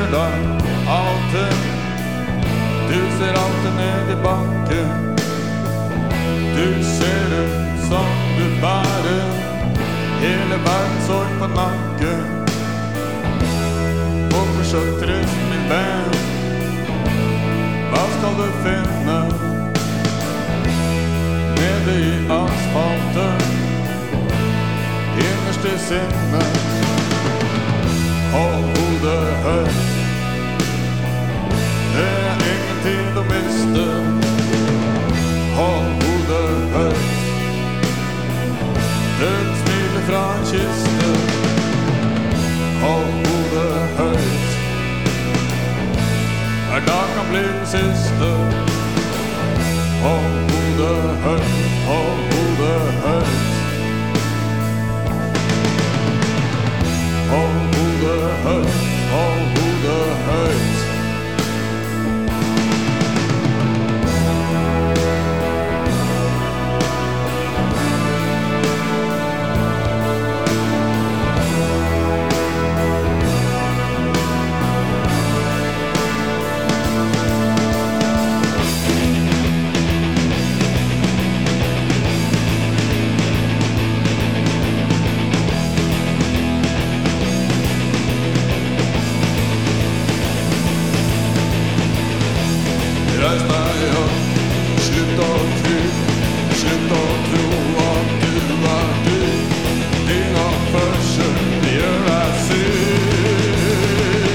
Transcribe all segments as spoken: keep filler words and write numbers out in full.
deg alltid. Du ser alltid ned i bakken. Du ser ut som du bærer hele verden sorg på nakken. Hvorfor så trist, min venn? Hva skal du finne nede i asfalten, innerst i sinnet? Hold hodet høyt. Det er ingen tid å miste. Hold hodet høyt. Død smiler fra en kiste. Hold hodet høyt. Hver dag kan bli den siste. Hold hodet høyt. Hold hodet høyt. Hold hodet høyt. Hold hodet høyt. Reis deg opp, slutt å tro, slutt å tro at du er du. Din oppførsel gjør deg syk.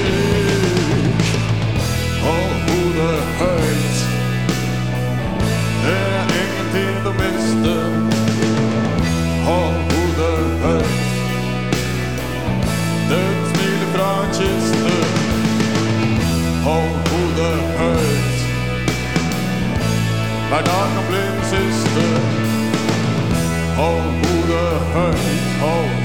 Hold hodet høyt. Det er ingen tid å miste. Hold hodet høyt. Død smiler fra en kiste. Hold hodet høyt. Hver dag kan bli den siste. Hold hodet høyt, hold